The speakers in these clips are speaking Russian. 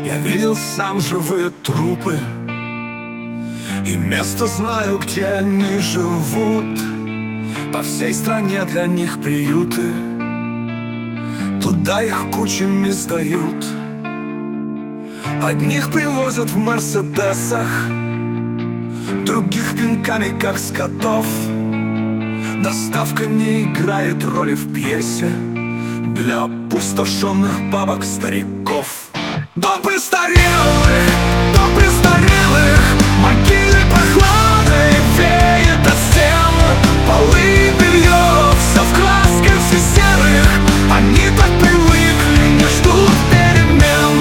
Я видел сам живые трупы, и место знаю, где они живут. По всей стране для них приюты, туда их кучами сдают. Одних привозят в мерседесах, других пинками, как скотов. Доставка не играет роли в пьесе для опустошенных бабок, стариков. Дом престарелых, дом престарелых, могилы прохладой веет от стен. Полы, белье, все в красках, все серых. Они так привыкли, не ждут перемен.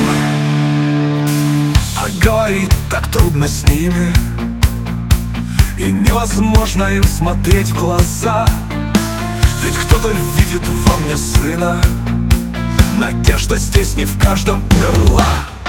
А говорить так трудно с ними, и невозможно им смотреть в глаза. Ведь кто-то видит во мне сына. Надежда здесь не в каждом умерла.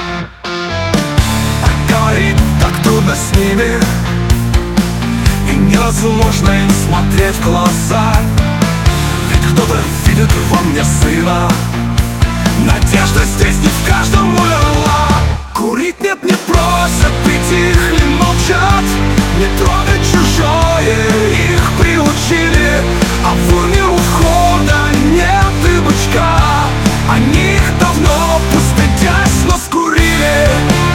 А говорить так трудно с ними, и невозможно им смотреть в глаза. Ведь кто-то видит во мне сына. Надежда здесь не в каждом умерла. Курить нет, не просят, притихли, молчат. Не трогать чужое, их приучили. А в урне у входа нет и бычка. Они их давно, пустыдясь, но скурили.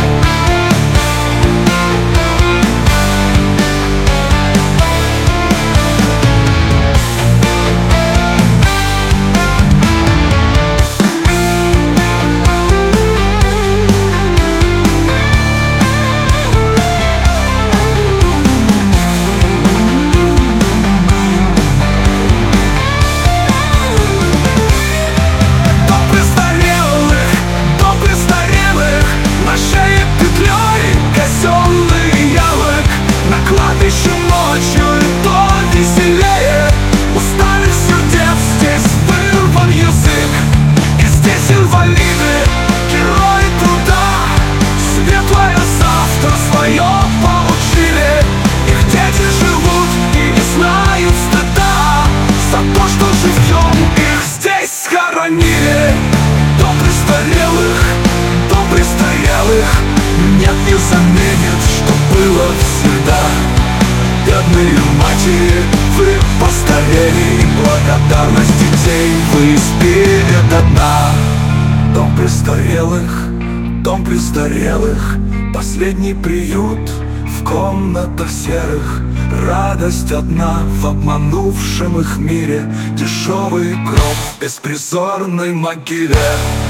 Еще ночью и то веселее. Усталых сердец здесь вырван язык. И здесь инвалиды, герои труда. Светлое завтра свое получили. Их дети живут и не знают стыда за то, что живьем их здесь схоронили. Дом престарелых, дом престарелых. Нет, не заменит, что было всегда. Бедные матери, вы постарели, и благодарность детей вы испили до дна. Дом престарелых, дом престарелых, последний приют в комнатах серых. Радость одна в обманувшем их мире, дешевый гроб в беспризорной могиле.